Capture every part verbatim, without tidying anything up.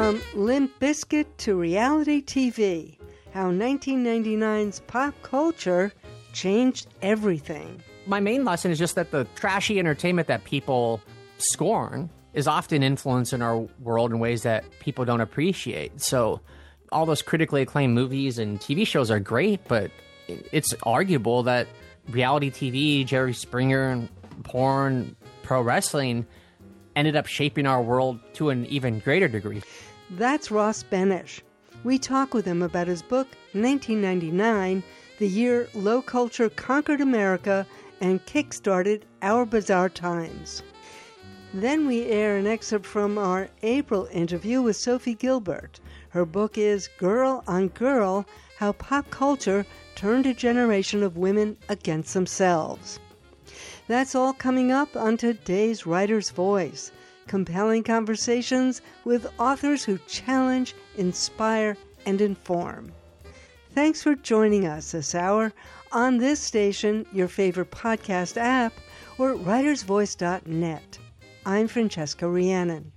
From Limp Bizkit to reality T V, how nineteen ninety-nine's pop culture changed everything. My main lesson is just that the trashy entertainment that people scorn is often influencing our world in ways that people don't appreciate. So all those critically acclaimed movies and T V shows are great, but it's arguable that reality T V, Jerry Springer, porn, pro wrestling ended up shaping our world to an even greater degree. That's Ross Benesch. We talk with him about his book, nineteen ninety-nine, the year low culture conquered America and kick-started our bizarre times. Then we air an excerpt from our April interview with Sophie Gilbert. Her book is Girl on Girl, How Pop Culture Turned a Generation of Women Against Themselves. That's all coming up on today's Writer's Voice. Compelling conversations with authors who challenge, inspire, and inform. Thanks for joining us this hour on this station, your favorite podcast app, or writers voice dot net. I'm Francesca Rhiannon.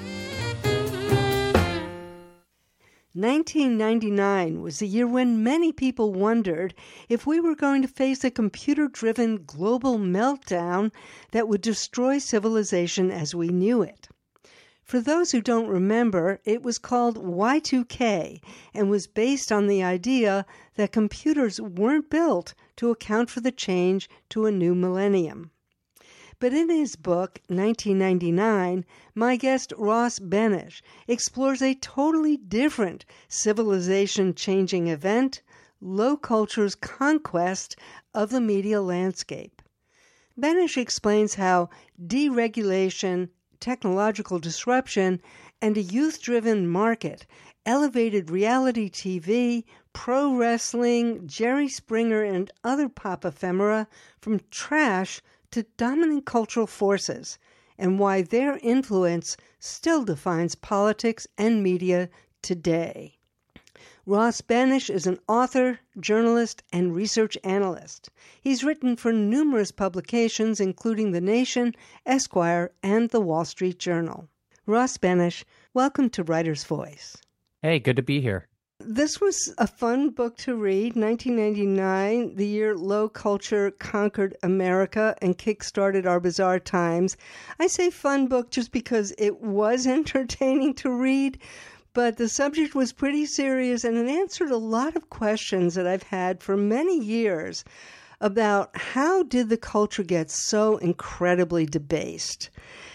nineteen ninety-nine was the year when many people wondered if we were going to face a computer-driven global meltdown that would destroy civilization as we knew it. For those who don't remember, it was called Y two K and was based on the idea that computers weren't built to account for the change to a new millennium. But in his book, nineteen ninety-nine, my guest Ross Benesch explores a totally different civilization-changing event, low culture's conquest of the media landscape. Benesch explains how deregulation, technological disruption, and a youth-driven market elevated reality T V, pro wrestling, Jerry Springer, and other pop ephemera from trash to dominant cultural forces, and why their influence still defines politics and media today. Ross Benesch is an author, journalist, and research analyst. He's written for numerous publications, including The Nation, Esquire, and The Wall Street Journal. Ross Benesch, welcome to Writer's Voice. Hey, good to be here. This was a fun book to read, nineteen ninety-nine, the year low culture conquered America and kick-started our bizarre times. I say fun book just because it was entertaining to read, but the subject was pretty serious and it answered a lot of questions that I've had for many years about how did the culture get so incredibly debased.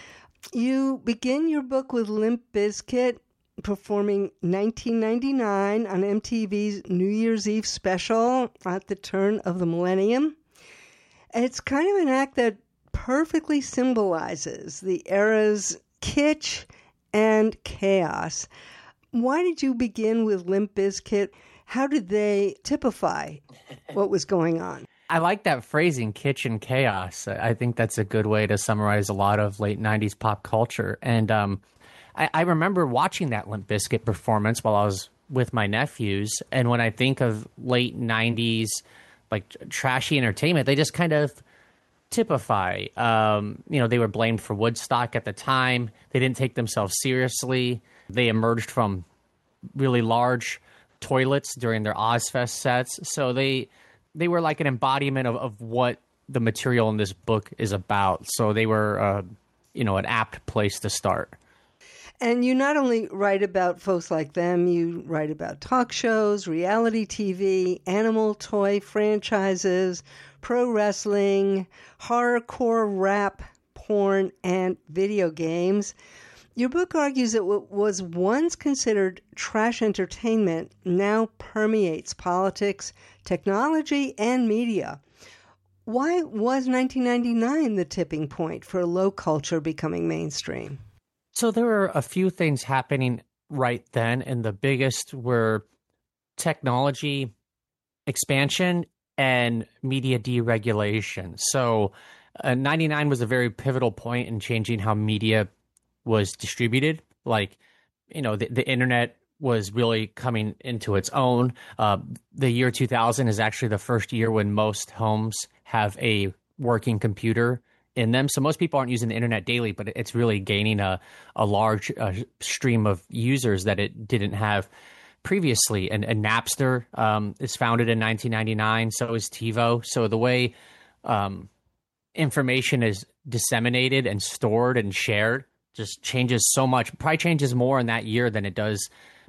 You begin your book with Limp Bizkit performing nineteen ninety-nine on M T V's New Year's Eve special at the turn of the millennium. It's kind of an act that perfectly symbolizes the era's kitsch and chaos. Why did you begin with Limp Bizkit? How did they typify what was going on? I like that phrasing, kitsch and chaos. I think that's a good way to summarize a lot of late nineties pop culture. And um, I, I remember watching that Limp Bizkit performance while I was with my nephews. And when I think of late nineties, like trashy entertainment, they just kind of typify. Um, you know, they were blamed for Woodstock at the time. They didn't take themselves seriously. They emerged from really large toilets during their Ozfest sets. So they they were like an embodiment of, of what the material in this book is about. So they were, uh, you know, an apt place to start. And you not only write about folks like them, you write about talk shows, reality T V, animal toy franchises, pro wrestling, horrorcore rap, porn, and video games. Your book argues that what was once considered trash entertainment now permeates politics, technology, and media. Why was nineteen ninety-nine the tipping point for low culture becoming mainstream? So there were a few things happening right then, and the biggest were technology expansion and media deregulation. So uh, ninety-nine was a very pivotal point in changing how media was distributed. Like, you know, the, the internet was really coming into its own. Uh, the year two thousand is actually the first year when most homes have a working computer in them. So most people aren't using the internet daily, but it's really gaining a, a large uh, stream of users that it didn't have previously. And, and Napster um, is founded in nineteen ninety-nine. So is TiVo. So the way um, information is disseminated and stored and shared just changes so much. Probably changes more in that year than it does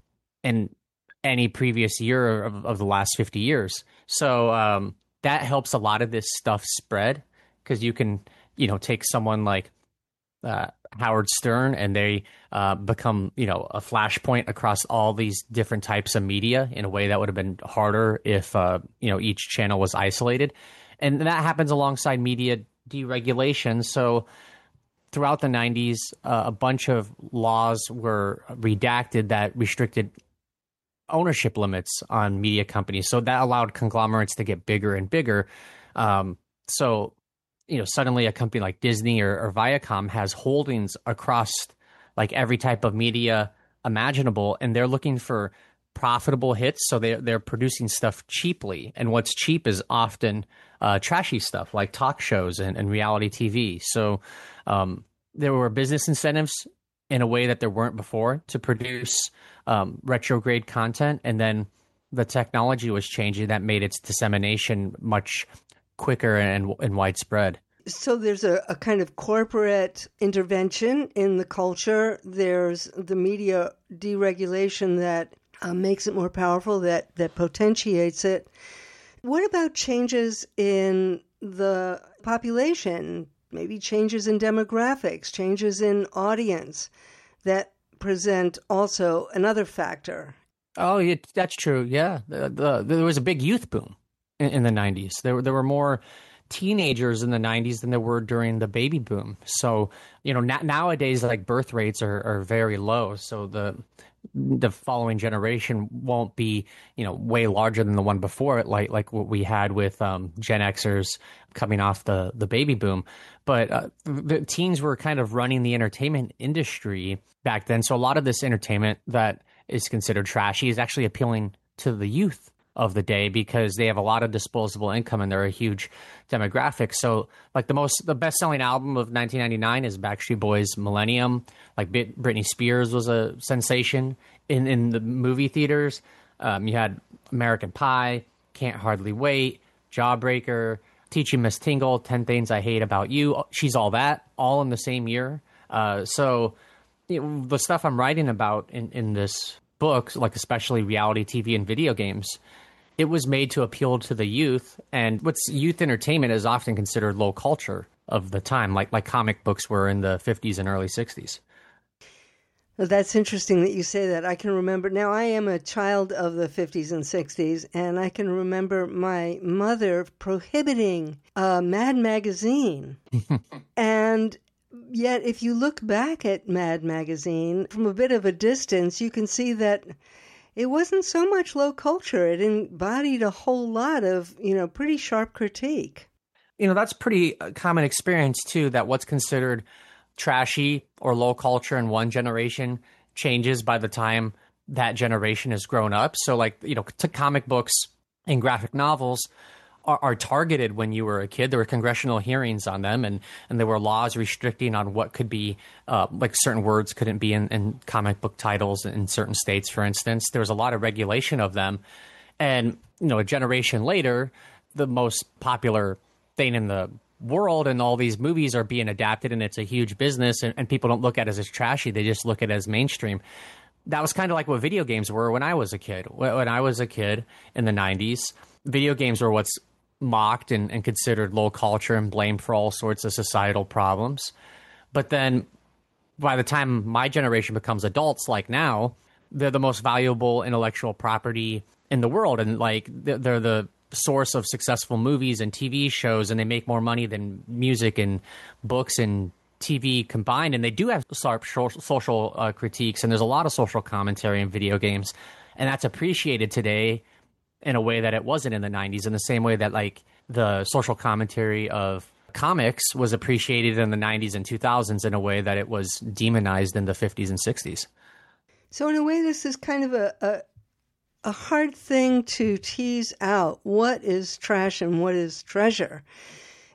in any previous year of, of the last fifty years. So um, that helps a lot of this stuff spread, because you can, you know, take someone like uh, Howard Stern and they uh, become, you know, a flashpoint across all these different types of media in a way that would have been harder if, uh, you know, each channel was isolated. And that happens alongside media deregulation. So throughout the nineties, uh, a bunch of laws were redacted that restricted ownership limits on media companies. So that allowed conglomerates to get bigger and bigger. Um, so, you know, suddenly a company like Disney or, or Viacom has holdings across like every type of media imaginable, and they're looking for profitable hits. So they're, they're producing stuff cheaply. And what's cheap is often uh, trashy stuff like talk shows and, and reality T V. So um, there were business incentives in a way that there weren't before to produce um, retrograde content. And then the technology was changing that made its dissemination much quicker and, and widespread. So there's a, a kind of corporate intervention in the culture. There's the media deregulation that uh, makes it more powerful, that, that potentiates it. What about changes in the population? Maybe changes in demographics, changes in audience that present also another factor. Oh, yeah, that's true. Yeah, the, the, there was a big youth boom in, in the nineties. There, there were more teenagers in the nineties than there were during the baby boom. So, you know, na- nowadays, like birth rates are, are very low. So the the following generation won't be, you know, way larger than the one before it, like like what we had with um, Gen Xers coming off the, the baby boom. But uh, the teens were kind of running the entertainment industry back then. So a lot of this entertainment that is considered trashy is actually appealing to the youth of the day because they have a lot of disposable income and they're a huge demographic. So like the most, the best selling album of nineteen ninety-nine is Backstreet Boys' Millennium. Like Britney Spears was a sensation in, in the movie theaters. Um, you had American Pie, Can't Hardly Wait, Jawbreaker, Teaching Miss Tingle, ten Things I Hate About You, She's All That, all in the same year. Uh, so you know, the stuff I'm writing about in, in this book, like especially reality T V and video games, it was made to appeal to the youth. And what's youth entertainment is often considered low culture of the time, like like comic books were in the fifties and early sixties. Well, that's interesting that you say that. I can remember, now I am a child of the fifties and sixties, and I can remember my mother prohibiting uh, Mad Magazine. And yet, if you look back at Mad Magazine from a bit of a distance, you can see that it wasn't so much low culture. It embodied a whole lot of, you know, pretty sharp critique. You know, that's pretty common experience, too, that what's considered trashy or low culture in one generation changes by the time that generation has grown up. So, like, you know, to comic books and graphic novels are, are targeted when you were a kid. There were congressional hearings on them, and, and there were laws restricting on what could be, uh, like certain words couldn't be in, in comic book titles in certain states, for instance. There was a lot of regulation of them. And, you know, a generation later, the most popular thing in the world and all these movies are being adapted, and it's a huge business, and, and people don't look at it as trashy. They just look at it as mainstream. That was kind of like what video games were when I was a kid. When I was a kid in the nineties, video games were what's mocked and, and considered low culture and blamed for all sorts of societal problems. But then by the time my generation becomes adults, like now, they're the most valuable intellectual property in the world. And like they're the source of successful movies and T V shows, and they make more money than music and books and T V combined. And they do have sharp social uh, critiques, and there's a lot of social commentary in video games, and that's appreciated today in a way that it wasn't in the nineties, in the same way that like the social commentary of comics was appreciated in the nineties and two thousands in a way that it was demonized in the fifties and sixties. So in a way, this is kind of a, a a hard thing to tease out. What is trash and what is treasure?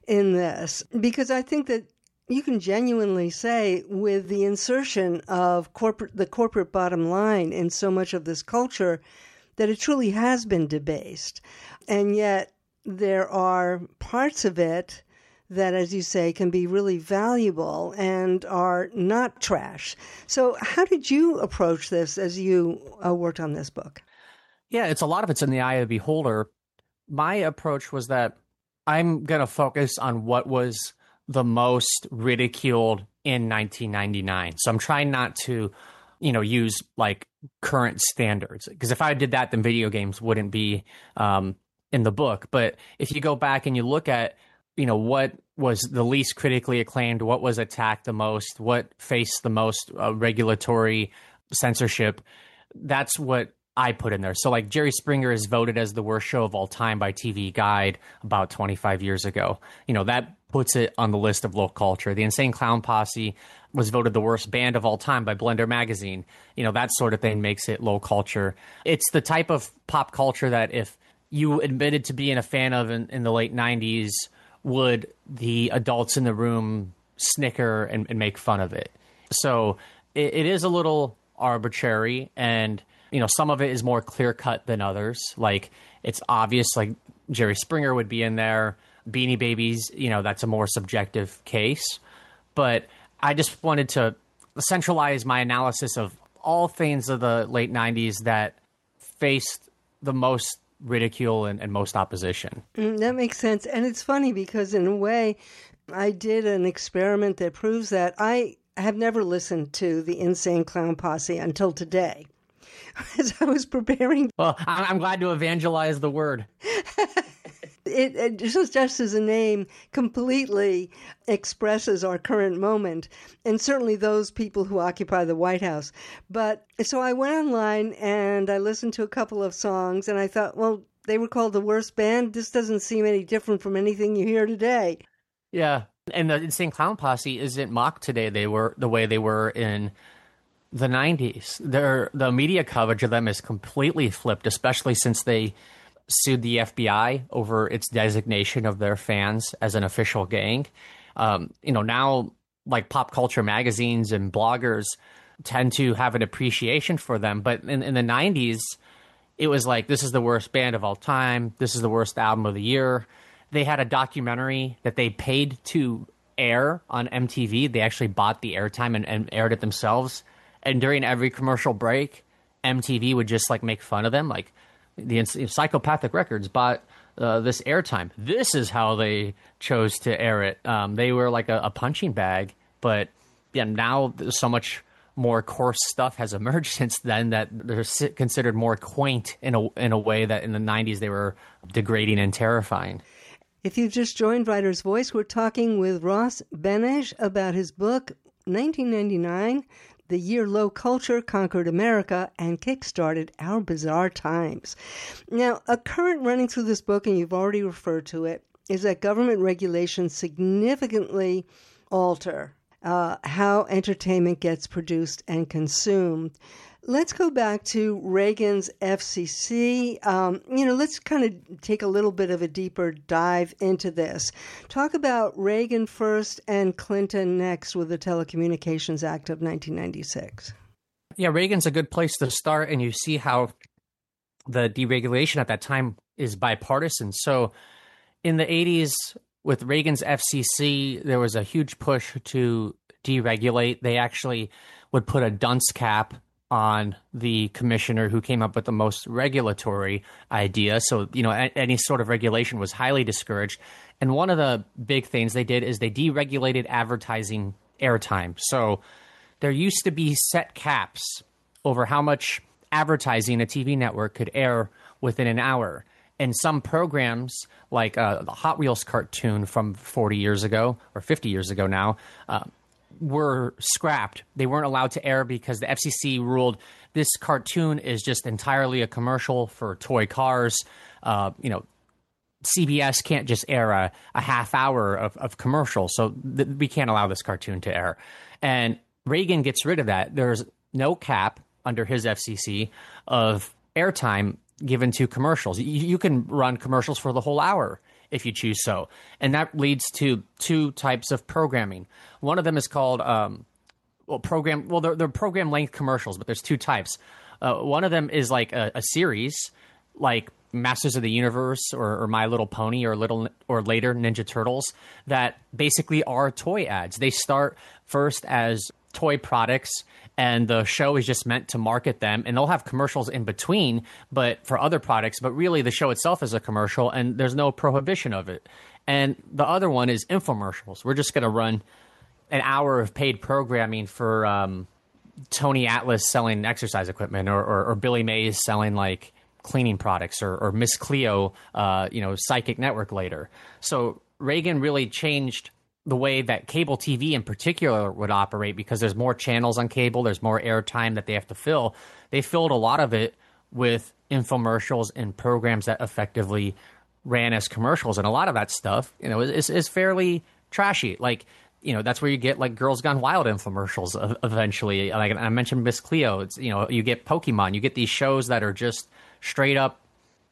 in this, because I think that you can genuinely say, with the insertion of corporate, the corporate bottom line in so much of this culture, that it truly has been debased. And yet there are parts of it that, as you say, can be really valuable and are not trash. So how did you approach this as you uh, worked on this book? Yeah, it's a lot of it's in the eye of the beholder. My approach was that I'm going to focus on what was the most ridiculed in nineteen ninety-nine. So I'm trying not to, you know, use like current standards, because if I did that, then video games wouldn't be um, in the book. But if you go back and you look at, you know, what was the least critically acclaimed, what was attacked the most, what faced the most uh, regulatory censorship, that's what I put in there. So like Jerry Springer is voted as the worst show of all time by T V Guide about twenty-five years ago. You know, that puts it on the list of low culture. The Insane Clown Posse was voted the worst band of all time by Blender Magazine. You know, that sort of thing makes it low culture. It's the type of pop culture that if you admitted to being a fan of in, in the late nineties, would the adults in the room snicker and, and make fun of it. So it, it is a little arbitrary, and you know, some of it is more clear-cut than others. Like, it's obvious, like, Jerry Springer would be in there. Beanie Babies, you know, that's a more subjective case. But I just wanted to centralize my analysis of all things of the late nineties that faced the most ridicule and, and most opposition. Mm, that makes sense. And it's funny because, in a way, I did an experiment that proves that. I have never listened to the Insane Clown Posse until today. As I was preparing. Well, I'm glad to evangelize the word. It, it just, just as a name completely expresses our current moment, and certainly those people who occupy the White House. But so I went online and I listened to a couple of songs, and I thought, well, they were called the worst band. This doesn't seem any different from anything you hear today. Yeah, and the Insane Clown Posse isn't mocked today. They were the way they were in the nineties. Their the media coverage of them is completely flipped, especially since they sued the F B I over its designation of their fans as an official gang. Um, you know, now like pop culture magazines and bloggers tend to have an appreciation for them, but in, in the nineties, it was like, this is the worst band of all time. This is the worst album of the year. They had a documentary that they paid to air on M T V. They actually bought the airtime and, and aired it themselves. And during every commercial break, M T V would just like make fun of them. Like the Psychopathic Records bought uh, this airtime. This is how they chose to air it. Um, they were like a, a punching bag. But yeah, now so much more coarse stuff has emerged since then that they're considered more quaint in a in a way that in the nineties they were degrading and terrifying. If you've just joined Writer's Voice, we're talking with Ross Benes about his book, nineteen ninety-nine, The Year Low Culture Conquered America and Kickstarted Our Bizarre Times. Now, a current running through this book, and you've already referred to it, is that government regulations significantly alter uh, how entertainment gets produced and consumed. Let's go back to Reagan's F C C. Um, you know, let's kind of take a little bit of a deeper dive into this. Talk about Reagan first and Clinton next with the Telecommunications Act of nineteen ninety-six. Yeah, Reagan's a good place to start, and you see how the deregulation at that time is bipartisan. So in the eighties, with Reagan's F C C, there was a huge push to deregulate. They actually would put a dunce cap on the commissioner who came up with the most regulatory idea. So, you know, any sort of regulation was highly discouraged. And one of the big things they did is they deregulated advertising airtime. So there used to be set caps over how much advertising a T V network could air within an hour. And some programs, like uh, the Hot Wheels cartoon from forty years ago, or fifty years ago now, uh, were scrapped. They weren't allowed to air because the F C C ruled this cartoon is just entirely a commercial for toy cars. Uh, you know, C B S can't just air a, a half hour of, of commercials, so th- we can't allow this cartoon to air. And Reagan gets rid of that. There's no cap under his F C C of airtime given to commercials. You, you can run commercials for the whole hour if you choose so. And that leads to two types of programming. One of them is called um, well, program. Well, they're, they're program length commercials, but there's two types. Uh, one of them is like a, a series, like Masters of the Universe or, or My Little Pony or little or later Ninja Turtles, that basically are toy ads. They start first as toy products, and the show is just meant to market them, and they'll have commercials in between, but for other products. But really, the show itself is a commercial, and there's no prohibition of it. And the other one is infomercials. We're just going to run an hour of paid programming for um, Tony Atlas selling exercise equipment, or, or, or Billy Mays selling like cleaning products, or, or Miss Cleo, uh, you know, Psychic Network later. So Reagan really changed the way that cable T V in particular would operate, because there's more channels on cable, there's more airtime that they have to fill. They filled a lot of it with infomercials and programs that effectively ran as commercials. And a lot of that stuff, you know, is, is fairly trashy. Like, you know, that's where you get like Girls Gone Wild infomercials eventually. Like I mentioned Miss Cleo, it's, you know, you get Pokemon, you get these shows that are just straight up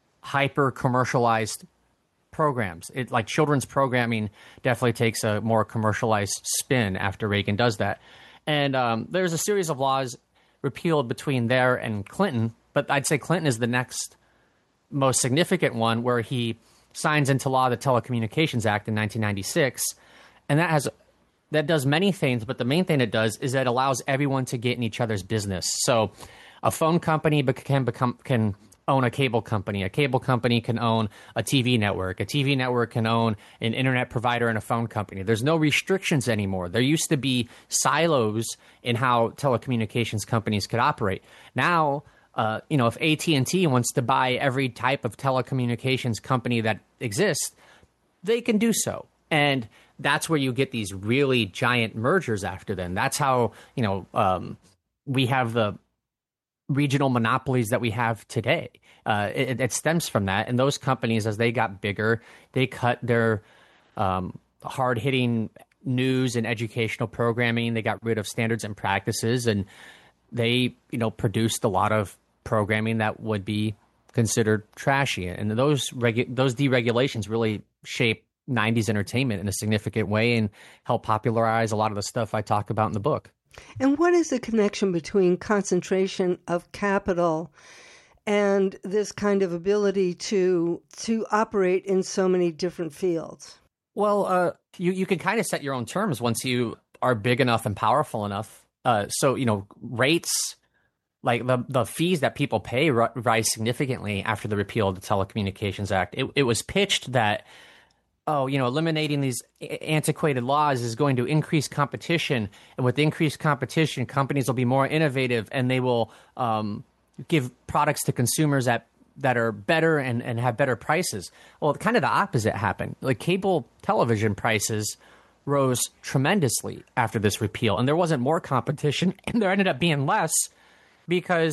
hyper commercialized programs. It like children's programming definitely takes a more commercialized spin after Reagan does that. And um, there's a series of laws repealed between there and Clinton, but I'd say Clinton is the next most significant one, where he signs into law the Telecommunications Act in nineteen ninety-six. And that has that does many things, but the main thing it does is that it allows everyone to get in each other's business. So a phone company can become can own a cable company. A cable company can own a T V network. A T V network can own an internet provider and a phone company. There's no restrictions anymore. There used to be silos in how telecommunications companies could operate. Now, uh, you know, if A T and T wants to buy every type of telecommunications company that exists, they can do so. And that's where you get these really giant mergers after them. That's how, you know, um, we have the regional monopolies that we have today. Uh, it, it stems from that. And those companies, as they got bigger, they cut their um, hard-hitting news and educational programming. They got rid of standards and practices, and they, you know, produced a lot of programming that would be considered trashy. And those regu- those deregulations really shape nineties entertainment in a significant way and help popularize a lot of the stuff I talk about in the book. And what is the connection between concentration of capital and this kind of ability to to operate in so many different fields? Well, uh, you, you can kind of set your own terms once you are big enough and powerful enough. Uh, so, you know, rates, like the, the fees that people pay r- rise significantly after the repeal of the Telecommunications Act. It, it was pitched that, oh, you know, eliminating these antiquated laws is going to increase competition. And with increased competition, companies will be more innovative, and they will um, give products to consumers at, that are better and, and have better prices. Well, kind of the opposite happened. Like cable television prices rose tremendously after this repeal, and there wasn't more competition, and there ended up being less because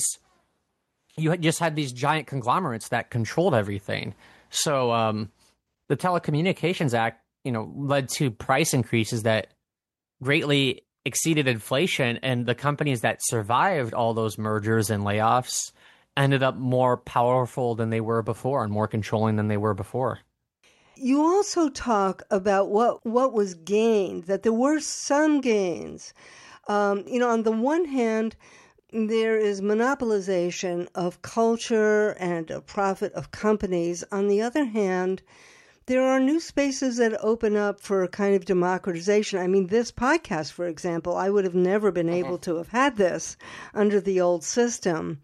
you had just had these giant conglomerates that controlled everything. So, um, the Telecommunications Act, you know, led to price increases that greatly exceeded inflation, and the companies that survived all those mergers and layoffs ended up more powerful than they were before and more controlling than they were before. You also talk about what, what was gained, that there were some gains. Um, you know, on the one hand, there is monopolization of culture and a profit of companies. On the other hand, there are new spaces that open up for a kind of democratization. I mean, this podcast, for example, I would have never been able to have had this under the old system.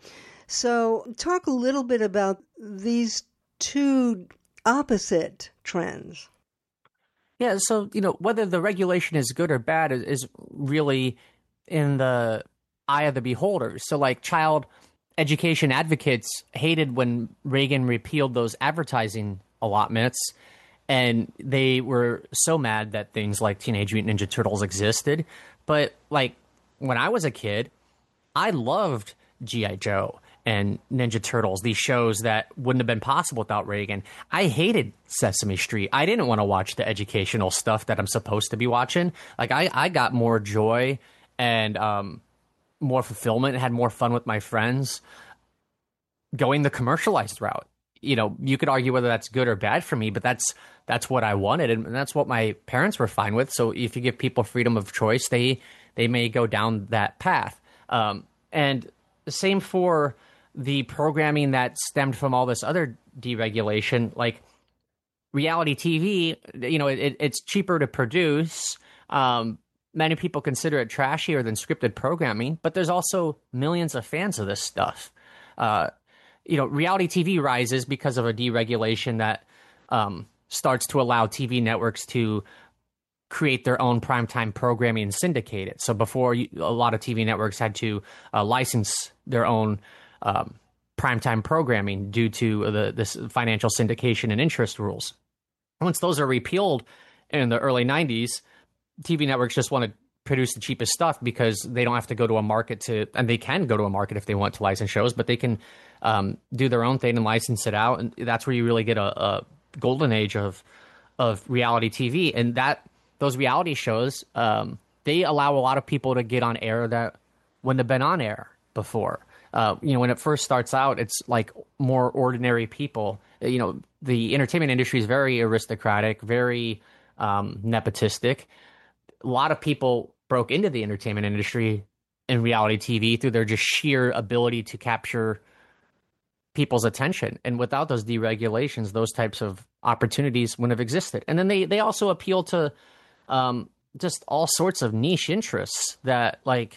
So talk a little bit about these two opposite trends. Yeah, so, you know, whether the regulation is good or bad is, is really in the eye of the beholder. So, like, child education advocates hated when Reagan repealed those advertising allotments, and they were so mad that things like Teenage Mutant Ninja Turtles existed. But like when I was a kid, I loved G I. Joe and Ninja Turtles, these shows that wouldn't have been possible without Reagan. I hated Sesame Street. I didn't want to watch the educational stuff that I'm supposed to be watching. Like I, I got more joy and um, more fulfillment and had more fun with my friends going the commercialized route. you know, you could argue whether that's good or bad for me, but that's that's what I wanted, and that's what my parents were fine with. So if you give people freedom of choice, they they may go down that path. Um, and the same for the programming that stemmed from all this other deregulation, like reality T V. You know, it, it's cheaper to produce. Um, many people consider it trashier than scripted programming, but there's also millions of fans of this stuff. Uh, you know, reality T V rises because of a deregulation that um, starts to allow T V networks to create their own primetime programming and syndicate it. So before, you, a lot of T V networks had to uh, license their own um, primetime programming due to the this financial syndication and interest rules. Once those are repealed in the early nineties, T V networks just want to produce the cheapest stuff because they don't have to go to a market to, and they can go to a market if they want to license shows, but they can um, do their own thing and license it out. And that's where you really get a, a golden age of of reality T V. And that those reality shows, um, they allow a lot of people to get on air that wouldn't have been on air before. Uh, you know, when it first starts out, it's like more ordinary people. You know, the entertainment industry is very aristocratic, very um, nepotistic. A lot of people broke into the entertainment industry in reality T V through their just sheer ability to capture people's attention. And without those deregulations, those types of opportunities wouldn't have existed. And then they, they also appeal to um, just all sorts of niche interests that like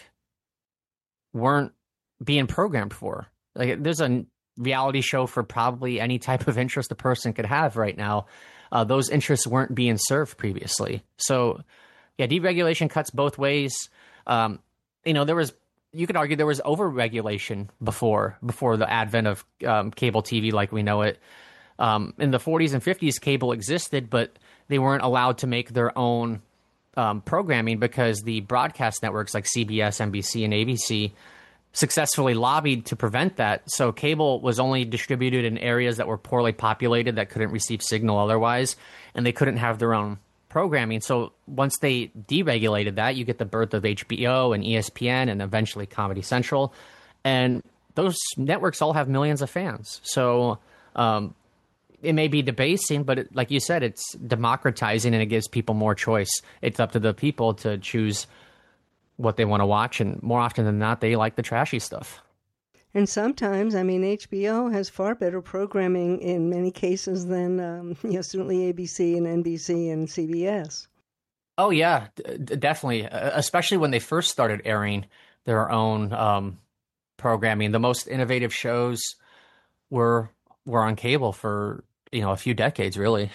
weren't being programmed for. Like there's a reality show for probably any type of interest a person could have right now. Uh, those interests weren't being served previously. So yeah, deregulation cuts both ways. Um, you know, there was, you could argue there was overregulation before, before the advent of um, cable T V like we know it. Um, in the forties and fifties, cable existed, but they weren't allowed to make their own um, programming because the broadcast networks like C B S, N B C, and A B C successfully lobbied to prevent that. So cable was only distributed in areas that were poorly populated that couldn't receive signal otherwise, and they couldn't have their own programming. So once they deregulated that, you get the birth of H B O and E S P N and eventually Comedy Central. And those networks all have millions of fans. So um, it may be debasing, but it, like you said, it's democratizing and it gives people more choice. It's up to the people to choose what they want to watch. And more often than not, they like the trashy stuff. And sometimes, I mean, H B O has far better programming in many cases than, um, you know, certainly A B C and N B C and C B S. Oh, yeah, d- definitely. Uh, especially when they first started airing their own um, programming. The most innovative shows were were on cable for, you know, a few decades, really.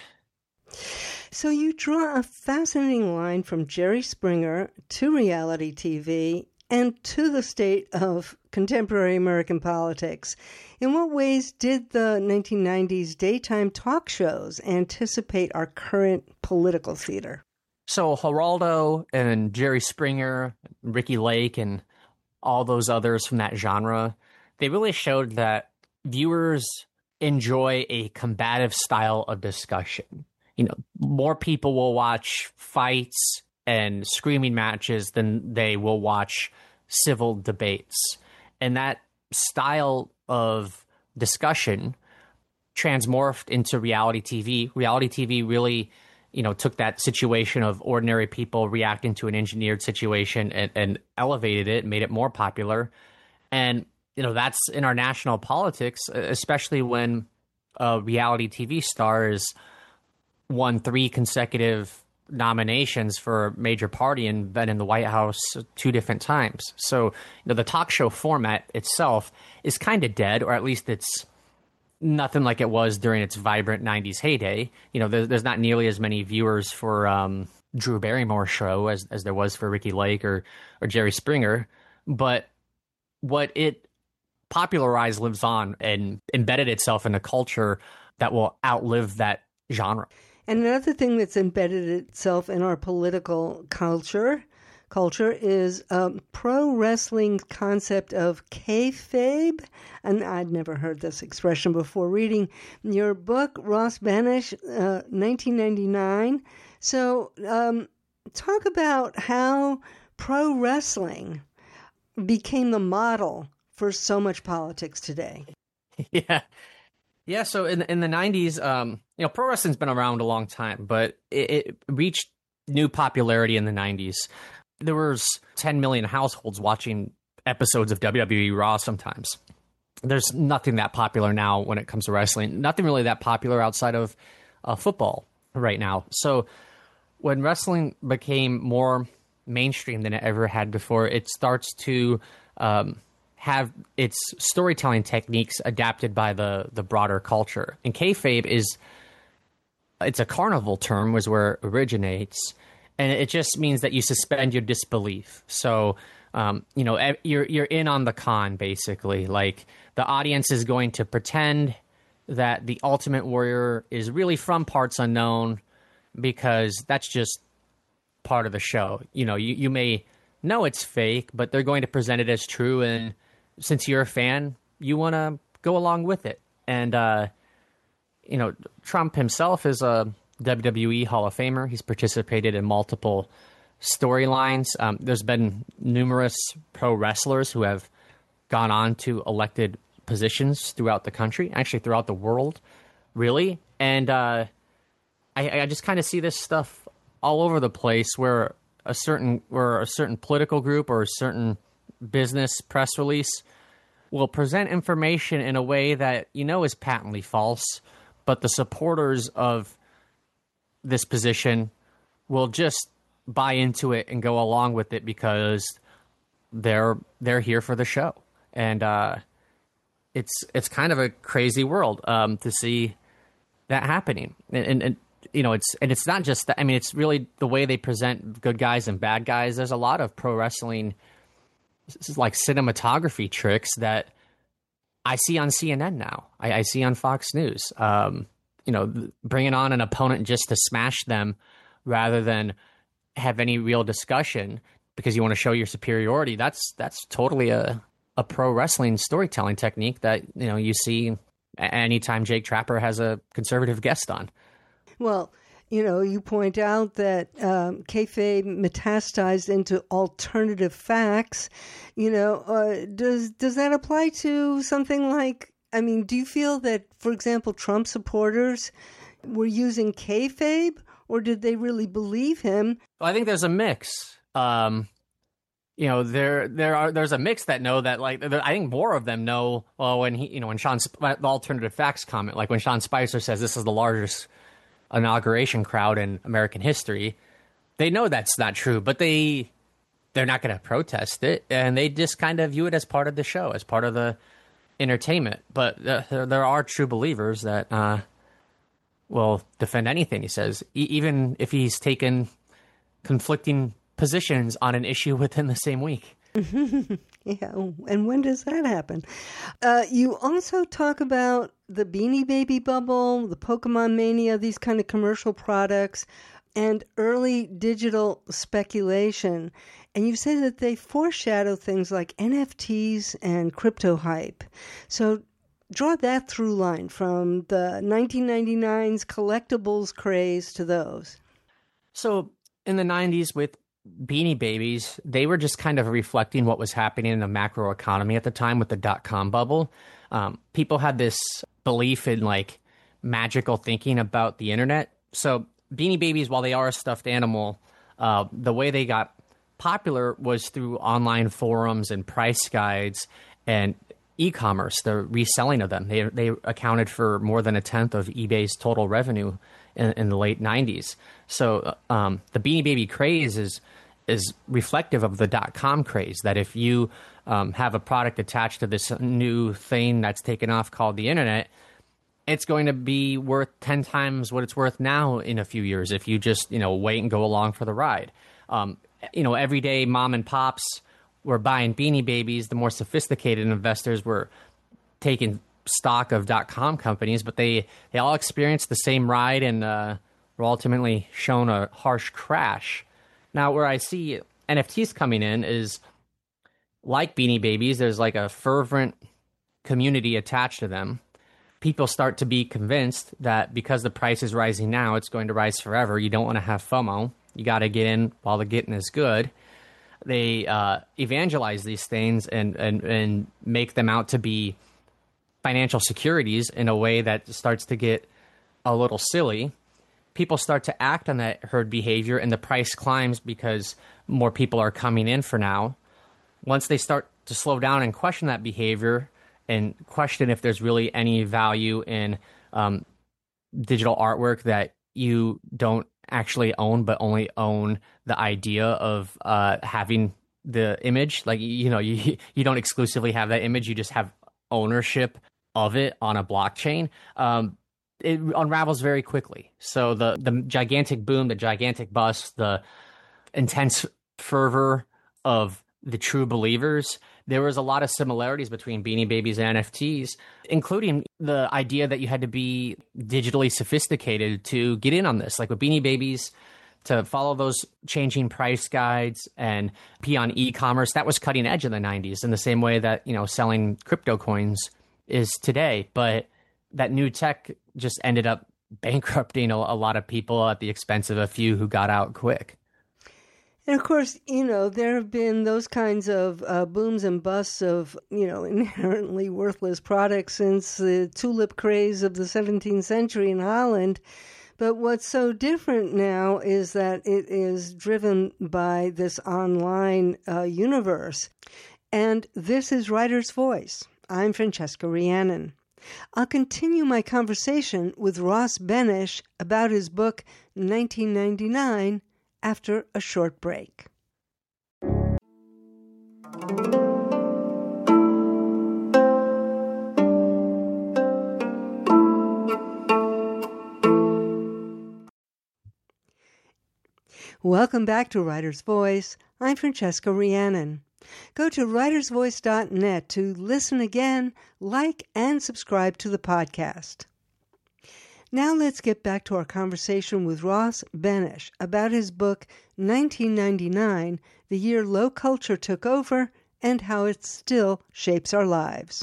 So you draw a fascinating line from Jerry Springer to reality T V and to the state of contemporary American politics. In what ways did the nineteen nineties daytime talk shows anticipate our current political theater? So Geraldo and Jerry Springer, Ricky Lake, and all those others from that genre, they really showed that viewers enjoy a combative style of discussion. You know, more people will watch fights and screaming matches than they will watch civil debates. And that style of discussion transmorphed into reality T V. Reality T V really, you know, took that situation of ordinary people reacting to an engineered situation and, and elevated it, made it more popular. And, you know, that's in our national politics, especially when a reality T V star is won three consecutive nominations for a major party and been in the White House two different times. So, you know, the talk show format itself is kind of dead, or at least it's nothing like it was during its vibrant nineties heyday. You know, there's, there's not nearly as many viewers for um, Drew Barrymore's show as, as there was for Ricky Lake or, or Jerry Springer. But what it popularized lives on and embedded itself in a culture that will outlive that genre. And another thing that's embedded itself in our political culture culture is um, pro wrestling's concept of kayfabe. And I'd never heard this expression before reading your book, Ross Banish, uh, nineteen ninety-nine. So um, talk about how pro wrestling became the model for so much politics today. Yeah. Yeah, so in in the nineties, um, you know, pro wrestling's been around a long time, but it, it reached new popularity in the nineties. There was ten million households watching episodes of W W E Raw sometimes. There's nothing that popular now when it comes to wrestling. Nothing really that popular outside of uh, football right now. So when wrestling became more mainstream than it ever had before, it starts to um, have its storytelling techniques adapted by the the broader culture. And kayfabe is, it's a carnival term, was where it originates, and it just means that you suspend your disbelief. So, um, you know, you're you're in on the con, basically. Like, the audience is going to pretend that the Ultimate Warrior is really from parts unknown, because that's just part of the show. You know, you, you may know it's fake, but they're going to present it as true, and since you're a fan, you want to go along with it. And, uh, you know, Trump himself is a W W E Hall of Famer. He's participated in multiple storylines. Um, there's been numerous pro wrestlers who have gone on to elected positions throughout the country, actually throughout the world, really. And uh, I, I just kind of see this stuff all over the place, where a certain where a certain political group or a certain business press release will present information in a way that, you know, is patently false, but the supporters of this position will just buy into it and go along with it because they're they're here for the show. And uh, it's it's kind of a crazy world um, to see that happening. And, and, and you know, it's and it's not just that. I mean, it's really the way they present good guys and bad guys. There's a lot of pro wrestling, this is like cinematography tricks that I see on C N N now. I, I see on Fox News. Um, you know, bringing on an opponent just to smash them rather than have any real discussion because you want to show your superiority. That's that's totally a a pro wrestling storytelling technique that, you know, you see anytime Jake Trapper has a conservative guest on. Well, you know, you point out that um, kayfabe metastasized into alternative facts. You know, uh, does does that apply to something like, I mean, do you feel that, for example, Trump supporters were using kayfabe, or did they really believe him? Well, I think there's a mix. Um, you know, there there are there's a mix that know that, like, there, I think more of them know. Well, when he, you know, when Sean, the alternative facts comment, like when Sean Spicer says this is the largest inauguration crowd in American history, they know that's not true, but they they're not going to protest it, and they just kind of view it as part of the show, as part of the entertainment. But uh, there are true believers that uh, will defend anything he says, e- even if he's taken conflicting positions on an issue within the same week. Yeah, and when does that happen? Uh, you also talk about the Beanie Baby bubble, the Pokemon Mania, these kind of commercial products, and early digital speculation. And you say that they foreshadow things like N F Ts and crypto hype. So draw that through line from the nineteen ninety-nine's collectibles craze to those. So in the nineties with Beanie Babies, they were just kind of reflecting what was happening in the macro economy at the time with the dot-com bubble. Um, people had this belief in, like, magical thinking about the internet. So Beanie Babies, while they are a stuffed animal, uh, the way they got popular was through online forums and price guides and e-commerce, the reselling of them. They they accounted for more than a tenth of eBay's total revenue in, in the late nineties. So um, the Beanie Baby craze is is reflective of the dot-com craze, that if you um, have a product attached to this new thing that's taken off called the internet, it's going to be worth ten times what it's worth now in a few years if you just, you know, wait and go along for the ride. Um, you know, everyday mom and pops were buying Beanie Babies. The more sophisticated investors were taking stock of dot-com companies, but they, they all experienced the same ride and uh, were ultimately shown a harsh crash. Now, where I see N F Ts coming in is, like Beanie Babies, there's like a fervent community attached to them. People start to be convinced that because the price is rising now, it's going to rise forever. You don't want to have FOMO. You got to get in while the getting is good. They uh, evangelize these things and, and, and make them out to be financial securities in a way that starts to get a little silly. People start to act on that herd behavior and the price climbs because more people are coming in for now. Once they start to slow down and question that behavior and question if there's really any value in um, digital artwork that you don't actually own, but only own the idea of uh, having the image. Like, you know, you you don't exclusively have that image, you just have ownership of it on a blockchain. Um, it unravels very quickly. So the the gigantic boom, the gigantic bust, the intense fervor of the true believers, there was a lot of similarities between Beanie Babies and N F Ts, including the idea that you had to be digitally sophisticated to get in on this. Like with Beanie Babies, to follow those changing price guides and be on e-commerce, that was cutting edge in the nineties in the same way that, you know, selling crypto coins is today. But that new tech just ended up bankrupting a, a lot of people at the expense of a few who got out quick. And of course, you know, there have been those kinds of uh, booms and busts of, you know, inherently worthless products since the tulip craze of the seventeenth century in Holland. But what's so different now is that it is driven by this online uh, universe. And this is Writer's Voice. I'm Francesca Rhiannon. I'll continue my conversation with Ross Benesch about his book, nineteen ninety-nine, after a short break. Welcome back to Writer's Voice. I'm Francesca Rhiannon. Go to writers voice dot net to listen again, like, and subscribe to the podcast. Now let's get back to our conversation with Ross Benesch about his book, nineteen ninety-nine, The Year Low Culture Took Over and How It Still Shapes Our Lives.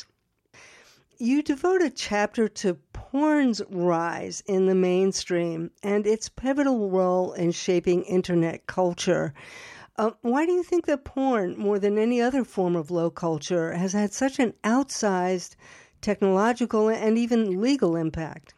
You devote a chapter to porn's rise in the mainstream and its pivotal role in shaping internet culture. Uh, why do you think that porn, more than any other form of low culture, has had such an outsized technological and even legal impact?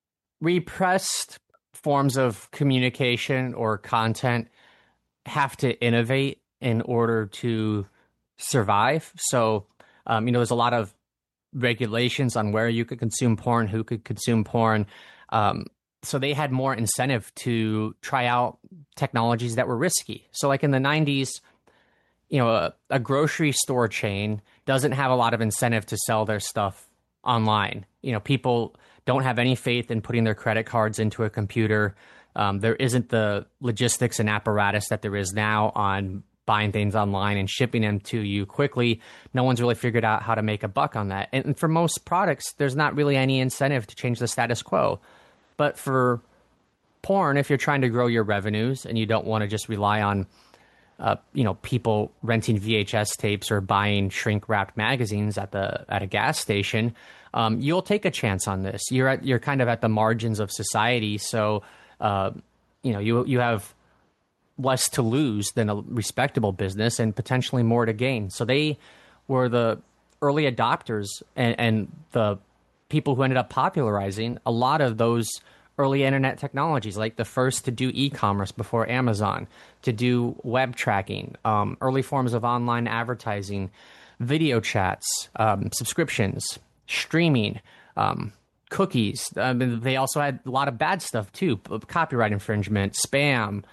Repressed forms of communication or content have to innovate in order to survive. So, um, you know, there's a lot of regulations on where you could consume porn, who could consume porn. Um, so they had more incentive to try out technologies that were risky. So like in the nineties, you know, a, a grocery store chain doesn't have a lot of incentive to sell their stuff online. You know, people don't have any faith in putting their credit cards into a computer. Um, there isn't the logistics and apparatus that there is now on buying things online and shipping them to you quickly. No one's really figured out how to make a buck on that. And for most products, there's not really any incentive to change the status quo. But for porn, if you're trying to grow your revenues and you don't want to just rely on, uh, you know, people renting V H S tapes or buying shrink-wrapped magazines at the at a gas station, um, you'll take a chance on this. You're at, you're kind of at the margins of society, so uh, you know you you have less to lose than a respectable business and potentially more to gain. So they were the early adopters and, and the people who ended up popularizing a lot of those early internet technologies, like the first to do e-commerce before Amazon, to do web tracking, um, early forms of online advertising, video chats, um, subscriptions, streaming, um, cookies. I mean, they also had a lot of bad stuff too, copyright infringement, spam,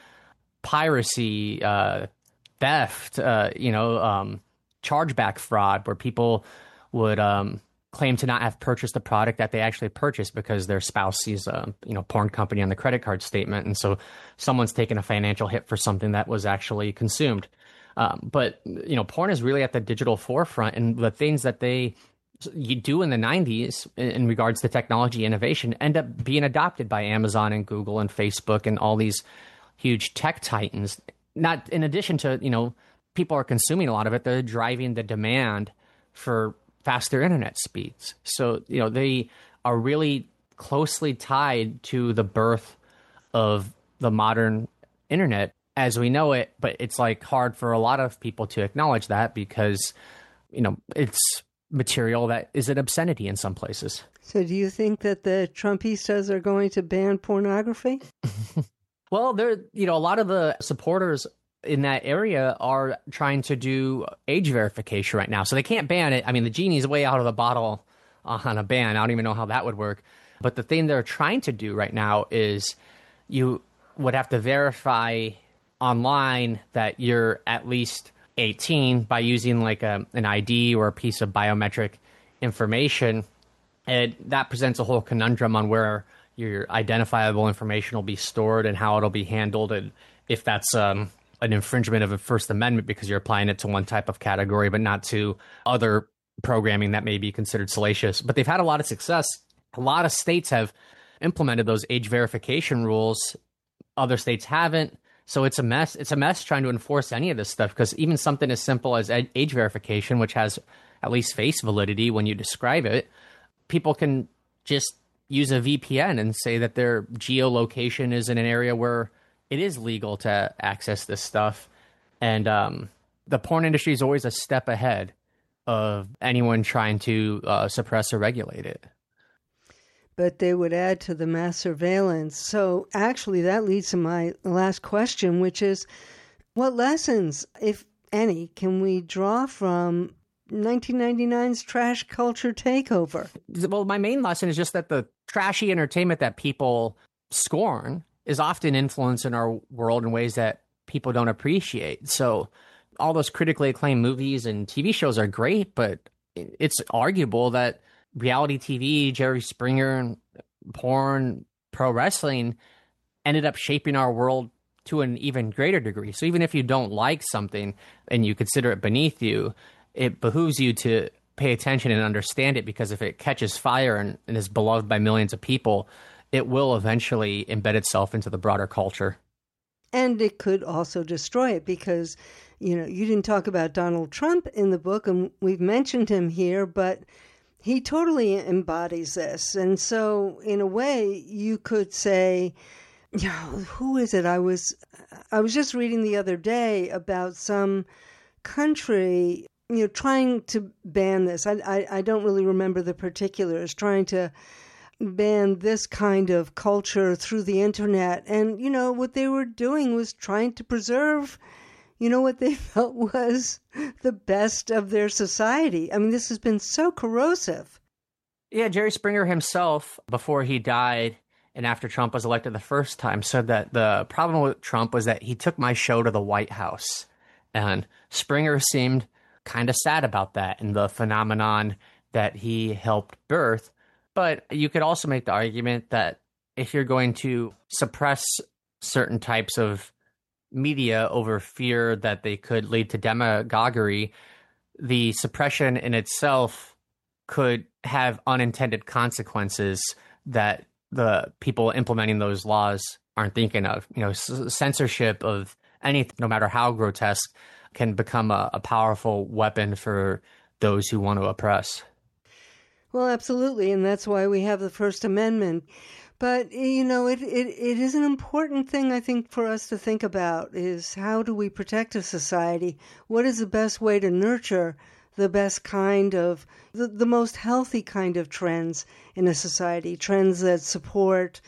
piracy, uh, theft, uh, you know, um, chargeback fraud, where people would um, claim to not have purchased the product that they actually purchased because their spouse sees a you know porn company on the credit card statement, and so someone's taken a financial hit for something that was actually consumed. Um, but you know, porn is really at the digital forefront, and the things that they you do in the nineties in regards to technology innovation end up being adopted by Amazon and Google and Facebook and all these huge tech titans. Not in addition to, you know, people are consuming a lot of it, they're driving the demand for faster internet speeds. So, you know, they are really closely tied to the birth of the modern internet as we know it. But it's like hard for a lot of people to acknowledge that because, you know, it's material that is an obscenity in some places. So do you think that the Trumpistas are going to ban pornography? Well, there, you know, a lot of the supporters in that area are trying to do age verification right now. So they can't ban it. I mean, the genie's way out of the bottle on a ban. I don't even know how that would work. But the thing they're trying to do right now is you would have to verify online that you're at least eighteen by using like a, an I D or a piece of biometric information. And that presents a whole conundrum on where your identifiable information will be stored and how it'll be handled, and if that's um, an infringement of a First Amendment because you're applying it to one type of category but not to other programming that may be considered salacious. But they've had a lot of success. A lot of states have implemented those age verification rules. Other states haven't. So it's a mess. It's a mess trying to enforce any of this stuff, because even something as simple as age verification, which has at least face validity when you describe it, people can just use a V P N and say that their geolocation is in an area where it is legal to access this stuff. And um, the porn industry is always a step ahead of anyone trying to uh, suppress or regulate it. But they would add to the mass surveillance. So actually that leads to my last question, which is, what lessons, if any, can we draw from nineteen ninety-nine's trash culture takeover? Well, my main lesson is just that the trashy entertainment that people scorn is often influencing our world in ways that people don't appreciate. So all those critically acclaimed movies and T V shows are great, but it's arguable that reality T V, Jerry Springer, porn, pro wrestling ended up shaping our world to an even greater degree. So even if you don't like something and you consider it beneath you, it behooves you to pay attention and understand it, because if it catches fire and, and is beloved by millions of people, it will eventually embed itself into the broader culture. And it could also destroy it, because, you know, you didn't talk about Donald Trump in the book, and we've mentioned him here, but he totally embodies this. And so in a way, you could say, you know, who is it? I was, I was just reading the other day about some country, you know, trying to ban this. I, I, I don't really remember the particulars, trying to ban this kind of culture through the internet. And, you know, what they were doing was trying to preserve, you know, what they felt was the best of their society. I mean, this has been so corrosive. Yeah, Jerry Springer himself, before he died and after Trump was elected the first time, said that the problem with Trump was that he took my show to the White House. And Springer seemed kind of sad about that and the phenomenon that he helped birth. But you could also make the argument that if you're going to suppress certain types of media over fear that they could lead to demagoguery, the suppression in itself could have unintended consequences that the people implementing those laws aren't thinking of. You know, censorship of anything, no matter how grotesque, can become a, a powerful weapon for those who want to oppress. Well, absolutely, and that's why we have the First Amendment. But, you know, it, it, it is an important thing, I think, for us to think about, is how do we protect a society? What is the best way to nurture the best kind of, the, the most healthy kind of trends in a society, trends that support,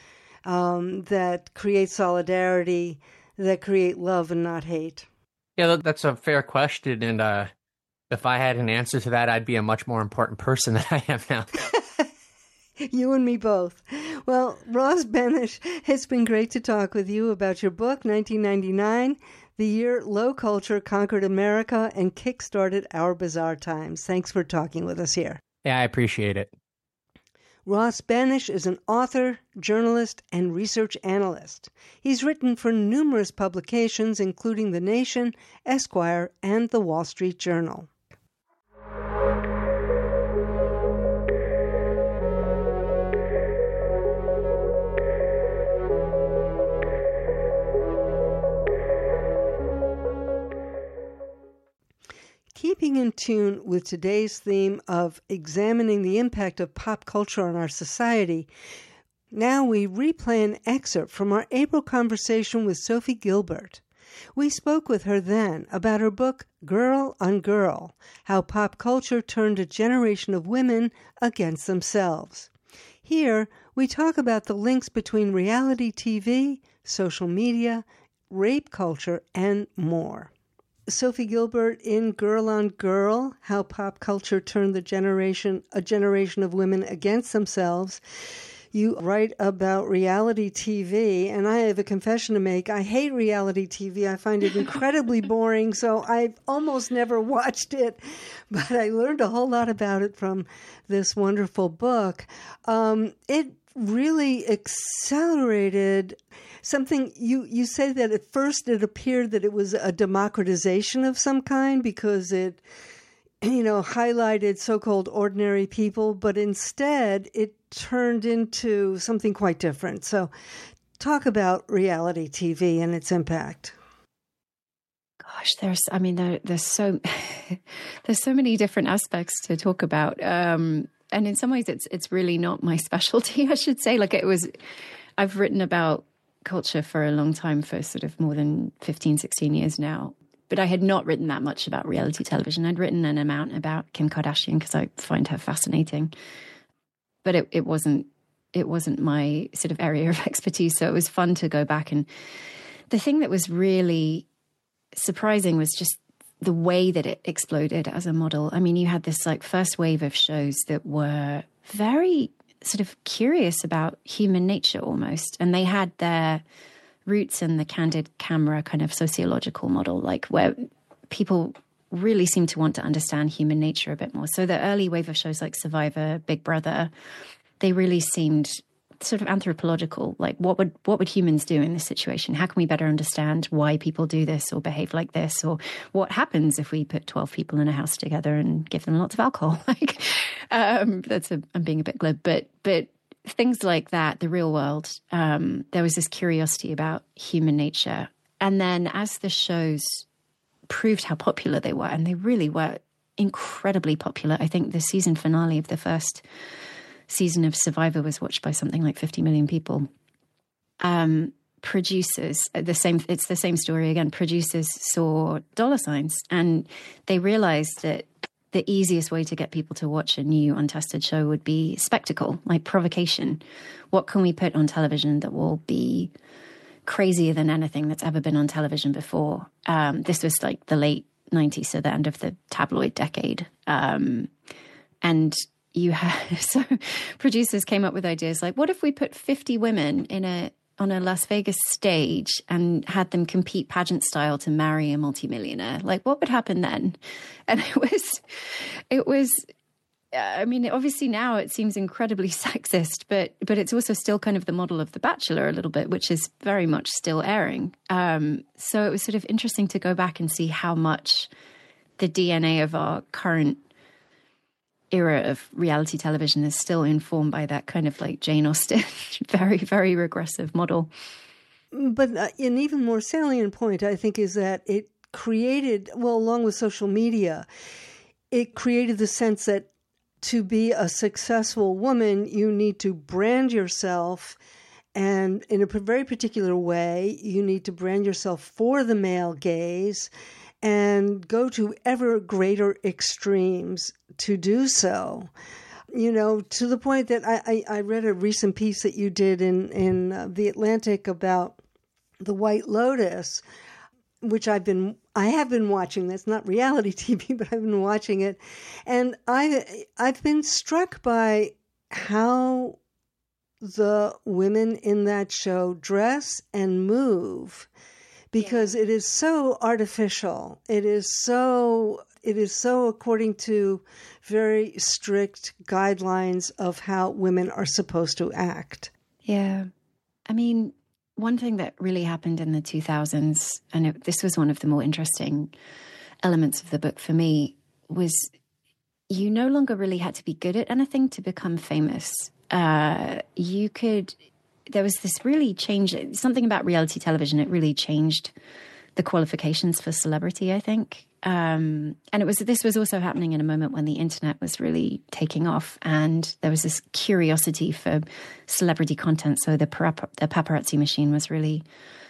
um, that create solidarity, that create love and not hate? Yeah, that's a fair question, and uh, if I had an answer to that, I'd be a much more important person than I am now. You and me both. Well, Ross Benes, it's been great to talk with you about your book, nineteen ninety-nine, The Year Low Culture Conquered America and Kickstarted Our Bizarre Times. Thanks for talking with us here. Yeah, I appreciate it. Ross Benes is an author, journalist, and research analyst. He's written for numerous publications, including The Nation, Esquire, and The Wall Street Journal. Keeping in tune with today's theme of examining the impact of pop culture on our society, now we replay an excerpt from our April conversation with Sophie Gilbert. We spoke with her then about her book, Girl on Girl, How Pop Culture Turned a Generation of Women Against Themselves. Here, we talk about the links between reality T V, social media, rape culture, and more. Sophie Gilbert, in Girl on Girl, How Pop Culture Turned the Generation, a Generation of Women Against Themselves, you write about reality T V, and I have a confession to make. I hate reality T V. I find it incredibly boring, so I've almost never watched it, but I learned a whole lot about it from this wonderful book. Um, it really accelerated something. You, you say that at first it appeared that it was a democratization of some kind because it, you know, highlighted so-called ordinary people, but instead it turned into something quite different. So talk about reality T V and its impact. Gosh, there's, I mean, there, there's so, there's so many different aspects to talk about. Um, and in some ways it's, it's really not my specialty, I should say. Like it was, I've written about culture for a long time, for sort of more than fifteen, sixteen years now. But I had not written that much about reality television. I'd written an amount about Kim Kardashian because I find her fascinating. But it, it wasn't it wasn't my sort of area of expertise. So it was fun to go back. And the thing that was really surprising was just the way that it exploded as a model. I mean, you had this like first wave of shows that were very sort of curious about human nature almost. And they had their roots in the candid camera kind of sociological model, like where people really seem to want to understand human nature a bit more. So the early wave of shows like Survivor, Big Brother, they really seemed sort of anthropological. Like what would what would humans do in this situation? How can we better understand why people do this or behave like this? Or what happens if we put twelve people in a house together and give them lots of alcohol? Like um, that's a, I'm being a bit glib, but but things like that, the real world, um, there was this curiosity about human nature. And then as the shows proved how popular they were, and they really were incredibly popular. I think the season finale of the first season of Survivor was watched by something like fifty million people. Um, producers, the same, it's the same story again. Producers saw dollar signs and they realized that the easiest way to get people to watch a new untested show would be spectacle, like provocation. What can we put on television that will be crazier than anything that's ever been on television before? Um, this was like the late nineties, so the end of the tabloid decade. Um, and you had, so producers came up with ideas like, what if we put fifty women in a, on a Las Vegas stage and had them compete pageant style to marry a multimillionaire? Like what would happen then? And it was, it was, I mean, obviously now it seems incredibly sexist, but but it's also still kind of the model of The Bachelor a little bit, which is very much still airing. Um, so it was sort of interesting to go back and see how much the D N A of our current era of reality television is still informed by that kind of like Jane Austen, very, very regressive model. But uh, an even more salient point, I think, is that it created, well, along with social media, it created the sense that to be a successful woman, you need to brand yourself, and in a very particular way, you need to brand yourself for the male gaze and go to ever greater extremes to do so. You know, to the point that I, I, I read a recent piece that you did in, in uh, The Atlantic about The White Lotus, which I've been, I have been watching. That's not reality T V, but I've been watching it. And I, I've been struck by how the women in that show dress and move, because yeah. it is so artificial. It is so, it is so according to very strict guidelines of how women are supposed to act. Yeah. I mean, one thing that really happened in the two thousands, and it, this was one of the more interesting elements of the book for me, was you no longer really had to be good at anything to become famous. Uh, you could, there was this really change, something about reality television, it really changed the qualifications for celebrity, I think. Um, and it was, this was also happening in a moment when the internet was really taking off, and there was this curiosity for celebrity content. So the, parap- the paparazzi machine was really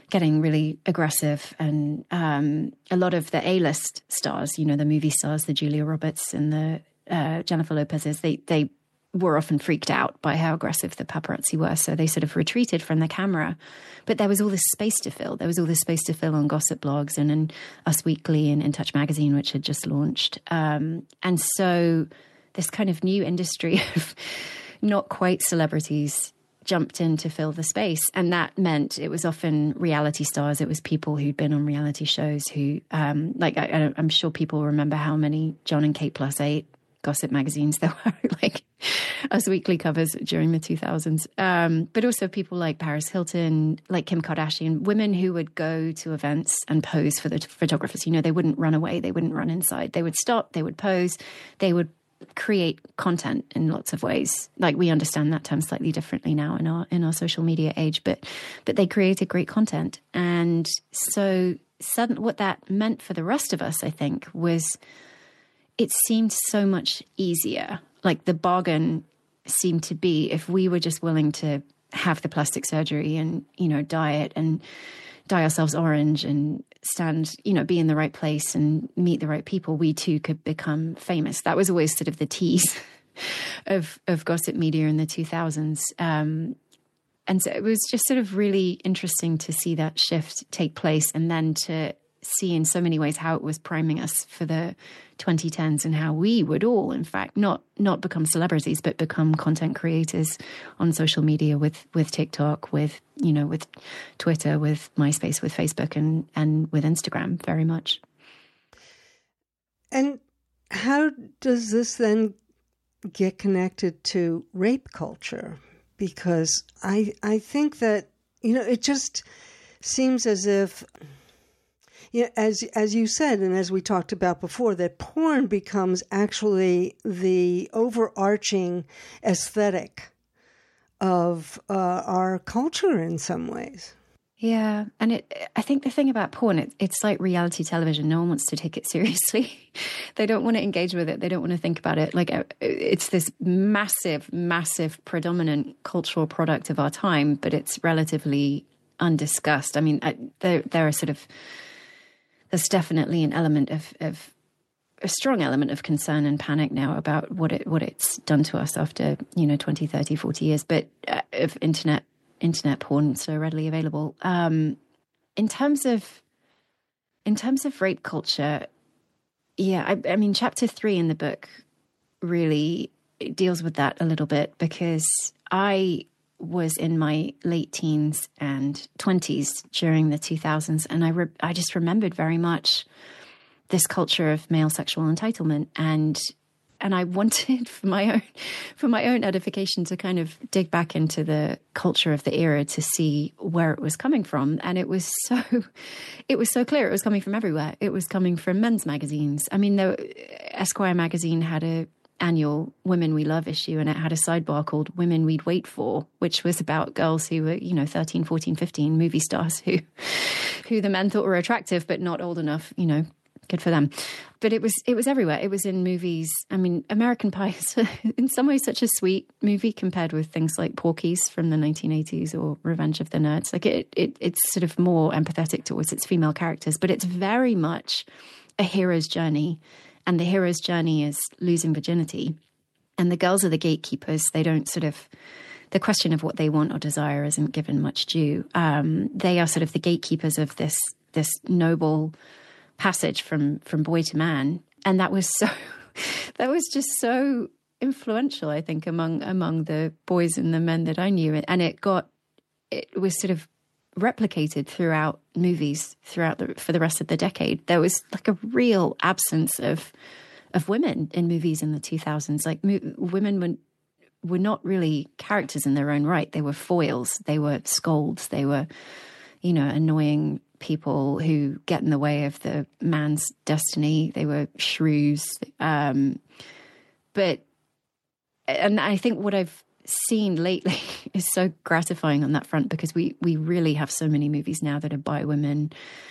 getting really aggressive. And um, a lot of the A-list stars, you know, the movie stars, the Julia Roberts and the uh, Jennifer Lopez's, they, they were often freaked out by how aggressive the paparazzi were. So they sort of retreated from the camera. But there was all this space to fill. There was all this space to fill on gossip blogs and in Us Weekly and In Touch magazine, which had just launched. Um, and so this kind of new industry of not quite celebrities jumped in to fill the space. And that meant it was often reality stars. It was people who'd been on reality shows who, um, like, I, I'm sure people remember how many John and Kate Plus Eight gossip magazines there were, like Us Weekly covers during the two thousands. Um, but also people like Paris Hilton, like Kim Kardashian, women who would go to events and pose for the photographers. You know, they wouldn't run away. They wouldn't run inside. They would stop. They would pose. They would create content in lots of ways. Like, we understand that term slightly differently now in our in our social media age, but but they created great content. And so suddenly what that meant for the rest of us, I think, was it seemed so much easier. Like, the bargain seemed to be, if we were just willing to have the plastic surgery and, you know, diet and dye ourselves orange and stand, you know, be in the right place and meet the right people, we too could become famous. That was always sort of the tease of of gossip media in the two thousands. Um, and so it was just sort of really interesting to see that shift take place, and then to see in so many ways how it was priming us for the twenty tens and how we would all, in fact, not not become celebrities, but become content creators on social media with with TikTok, with, you know, with Twitter, with MySpace, with Facebook, and and with Instagram very much. And how does this then get connected to rape culture? Because I I think that, you know, it just seems as if, yeah, as as you said, and as we talked about before, that porn becomes actually the overarching aesthetic of uh, our culture in some ways. Yeah, and it, I think the thing about porn, it, it's like reality television. No one wants to take it seriously. They don't want to engage with it. They don't want to think about it. Like, it's this massive, massive, predominant cultural product of our time, but it's relatively undiscussed. I mean, I, there there are sort of there's definitely an element of, of a strong element of concern and panic now about what it what it's done to us after, you know, twenty, thirty, forty years, but uh, of internet internet porn so readily available. Um, in terms of in terms of rape culture, yeah, I, I mean, chapter three in the book really deals with that a little bit, because I was in my late teens and twenties during the two thousands, and I re- I just remembered very much this culture of male sexual entitlement, and and I wanted for my own for my own edification to kind of dig back into the culture of the era to see where it was coming from. And it was so it was so clear it was coming from everywhere. It was coming from men's magazines. I mean, the Esquire magazine had a annual Women We Love issue, and it had a sidebar called Women We'd Wait For, which was about girls who were, you know, thirteen, fourteen, fifteen, movie stars who who the men thought were attractive but not old enough, you know, good for them. But it was it was everywhere. It was in movies. I mean, American Pie is in some ways such a sweet movie compared with things like Porky's from the nineteen eighties or Revenge of the Nerds. Like, it, it it's sort of more empathetic towards its female characters, but it's very much a hero's journey. And the hero's journey is losing virginity. And the girls are the gatekeepers. They don't sort of, the question of what they want or desire isn't given much due. Um, they are sort of the gatekeepers of this this noble passage from from boy to man. And that was so, that was just so influential, I think, among among the boys and the men that I knew. And it got, it was sort of replicated throughout movies throughout the for the rest of the decade. There was like a real absence of of women in movies in the two thousands. Like, mo- women were were not really characters in their own right. They were foils. They were scolds. They were, you know, annoying people who get in the way of the man's destiny. They were shrews. Um, but and I think what I've seen lately is so gratifying on that front, because we we really have so many movies now that are by women,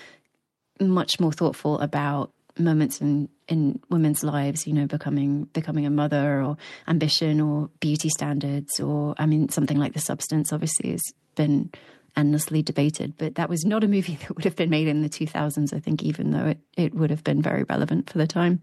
much more thoughtful about moments in in women's lives, you know, becoming becoming a mother, or ambition, or beauty standards, or I mean, something like The Substance obviously has been endlessly debated. But that was not a movie that would have been made in the two thousands, I think, even though it, it would have been very relevant for the time.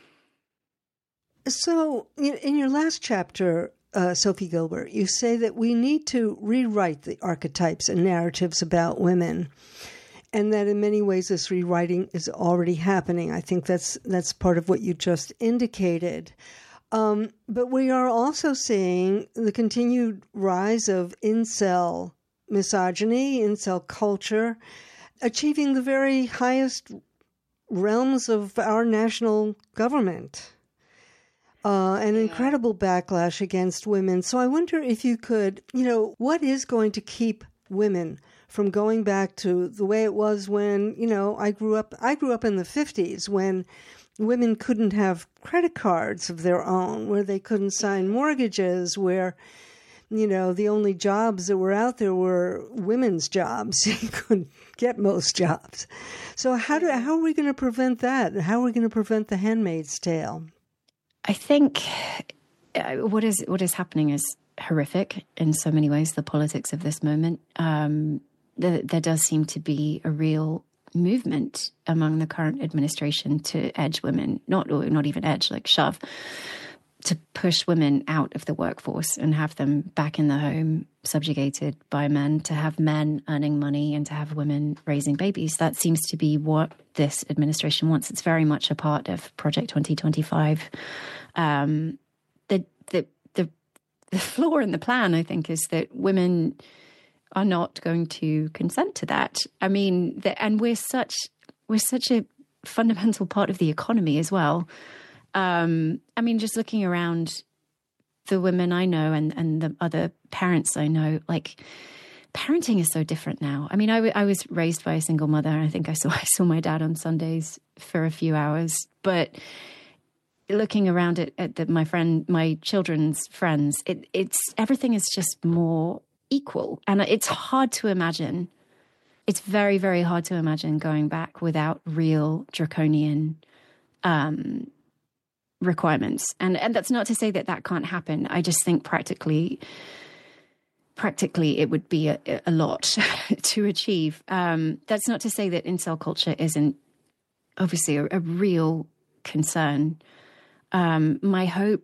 So in your last chapter, uh, Sophie Gilbert, you say that we need to rewrite the archetypes and narratives about women, and that in many ways this rewriting is already happening. I think that's that's part of what you just indicated. Um, but we are also seeing the continued rise of incel misogyny, incel culture, achieving the very highest realms of our national government. Uh, an yeah. incredible backlash against women. So I wonder if you could, you know, what is going to keep women from going back to the way it was when, you know, I grew up, I grew up in the fifties when women couldn't have credit cards of their own, where they couldn't sign mortgages, where, you know, the only jobs that were out there were women's jobs. You couldn't get most jobs. So how do, how are we going to prevent that? How are we going to prevent the Handmaid's Tale? I think uh, what is what is happening is horrific in so many ways, the politics of this moment. Um, there, there does seem to be a real movement among the current administration to edge women, not or not even edge, like shove, to push women out of the workforce and have them back in the home, subjugated by men, to have men earning money and to have women raising babies. That seems to be what this administration wants. It's very much a part of Project twenty twenty-five. Um, the, the, the, the flaw in the plan, I think, is that women are not going to consent to that. I mean, the, and we're such, we're such a fundamental part of the economy as well. Um, I mean, just looking around the women I know and, and the other parents I know, like, parenting is so different now. I mean, I, w- I was raised by a single mother. I think I saw I saw my dad on Sundays for a few hours. But looking around at, at the, my friend, my children's friends, it, it's everything is just more equal, and it's hard to imagine. It's very, very hard to imagine going back without real draconian um, requirements. And and that's not to say that that can't happen. I just think practically. Practically, it would be a, a lot to achieve. Um, that's not to say that incel culture isn't obviously a, a real concern. Um, my hope,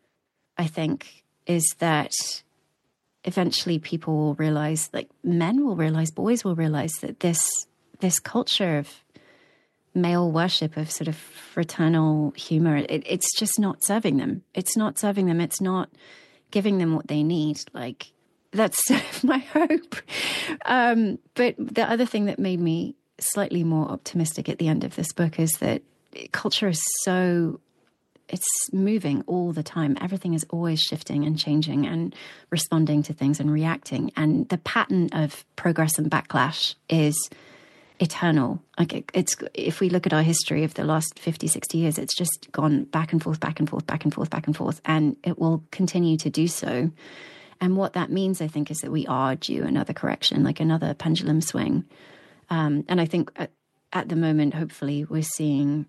I think, is that eventually people will realize, like men will realize, boys will realize that this this culture of male worship, of sort of fraternal humor, it, it's just not serving them. It's not serving them. It's not giving them what they need. Like, that's sort of my hope. Um, but the other thing that made me slightly more optimistic at the end of this book is that culture is so, it's moving all the time. Everything is always shifting and changing and responding to things and reacting. And the pattern of progress and backlash is eternal. Like it, it's, if we look at our history of the last fifty, sixty years, it's just gone back and forth, back and forth, back and forth, back and forth. And it will continue to do so. And what that means, I think, is that we are due another correction, like another pendulum swing. Um, and I think at, at the moment, hopefully, we're seeing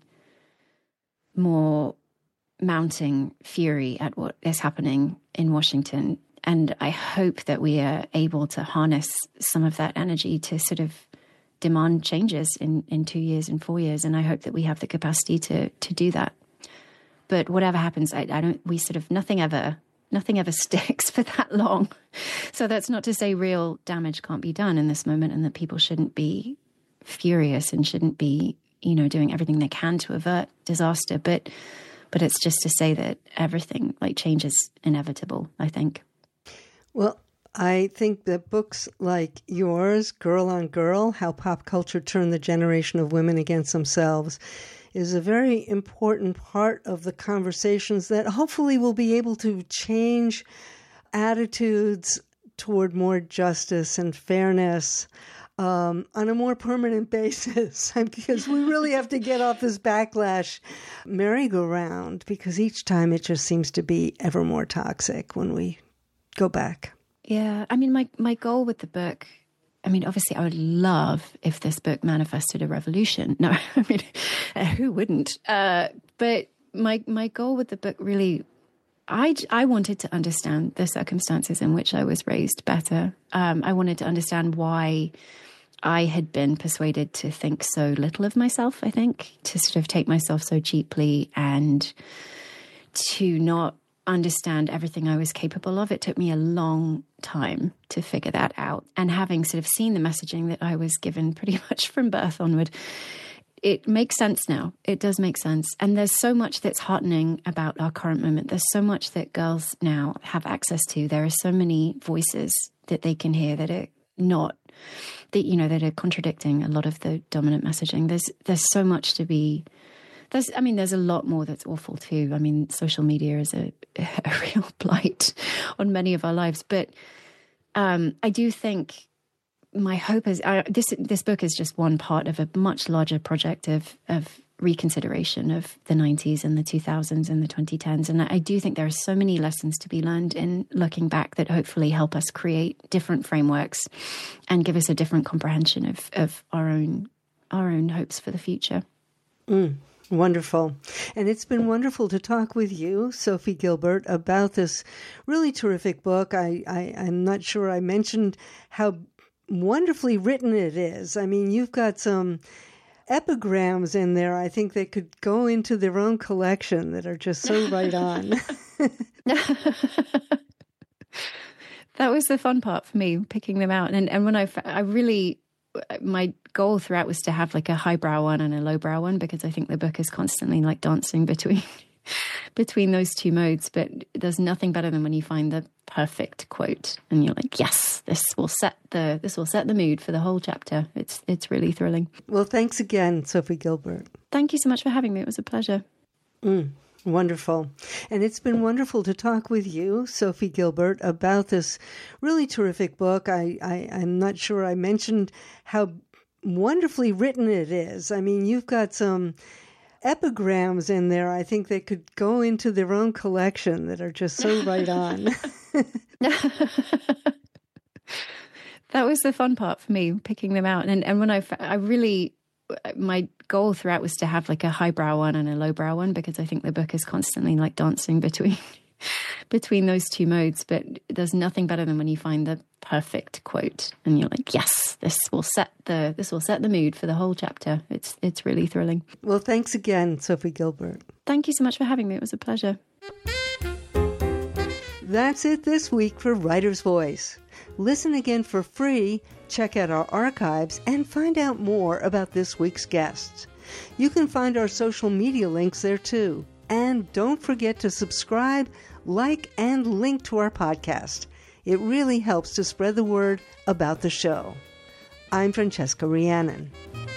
more mounting fury at what is happening in Washington. And I hope that we are able to harness some of that energy to sort of demand changes in, in two years and four years. And I hope that we have the capacity to to do that. But whatever happens, I, I don't, we sort of, nothing ever... Nothing ever sticks for that long. So that's not to say real damage can't be done in this moment and that people shouldn't be furious and shouldn't be, you know, doing everything they can to avert disaster. But but it's just to say that everything, like, change is inevitable, I think. Well, I think that books like yours, Girl on Girl, How Pop Culture Turned the Generation of Women Against Themselves, is a very important part of the conversations that hopefully will be able to change attitudes toward more justice and fairness um, on a more permanent basis. Because we really have to get off this backlash merry-go-round, because each time it just seems to be ever more toxic when we go back. Yeah, I mean, my, my goal with the book, I mean, obviously, I would love if this book manifested a revolution. No, I mean, who wouldn't? Uh, but my my goal with the book really I, I wanted to understand the circumstances in which I was raised better. Um, I wanted to understand why I had been persuaded to think so little of myself, I think, to sort of take myself so cheaply and to not understand everything I was capable of. It took me a long time to figure that out. And having sort of seen the messaging that I was given pretty much from birth onward, it makes sense now. It does make sense. And there's so much that's heartening about our current moment. There's so much that girls now have access to. There are so many voices that they can hear that are not, that, you know, that are contradicting a lot of the dominant messaging. There's, there's so much to be, there's, I mean, there's a lot more that's awful too. I mean, social media is a, a real blight on many of our lives. But um, I do think my hope is uh, this. This book is just one part of a much larger project of of reconsideration of the nineties and the two thousands and the twenty tens. And I do think there are so many lessons to be learned in looking back that hopefully help us create different frameworks and give us a different comprehension of of our own our own hopes for the future. Mm. Wonderful. And it's been wonderful to talk with you, Sophie Gilbert, about this really terrific book. I, I, I'm not sure I mentioned how wonderfully written it is. I mean, you've got some epigrams in there, I think they could go into their own collection that are just so right on. That was the fun part for me, picking them out. And and when I, I really... my goal throughout was to have like a highbrow one and a lowbrow one, because I think the book is constantly like dancing between between those two modes. But there's nothing better than when you find the perfect quote and you're like, yes, this will set the this will set the mood for the whole chapter. It's it's really thrilling. Well, thanks again, Sophie Gilbert. Thank you so much for having me. It was a pleasure. Mm. Wonderful. And it's been wonderful to talk with you, Sophie Gilbert, about this really terrific book. I, I, I'm not sure I mentioned how wonderfully written it is. I mean, you've got some epigrams in there, I think they could go into their own collection that are just so right on. That was the fun part for me, picking them out. And and when I, I really, my goal throughout was to have like a highbrow one and a lowbrow one, because I think the book is constantly like dancing between between those two modes. But there's nothing better than when you find the perfect quote and you're like, yes, this will set the this will set the mood for the whole chapter. It's it's really thrilling. Well, thanks again, Sophie Gilbert. Thank you so much for having me. It was a pleasure. That's it this week for Writer's Voice. Listen again for free, check out our archives, and find out more about this week's guests. You can find our social media links there too. And don't forget to subscribe, like, and link to our podcast. It really helps to spread the word about the show. I'm Francesca Rhiannon.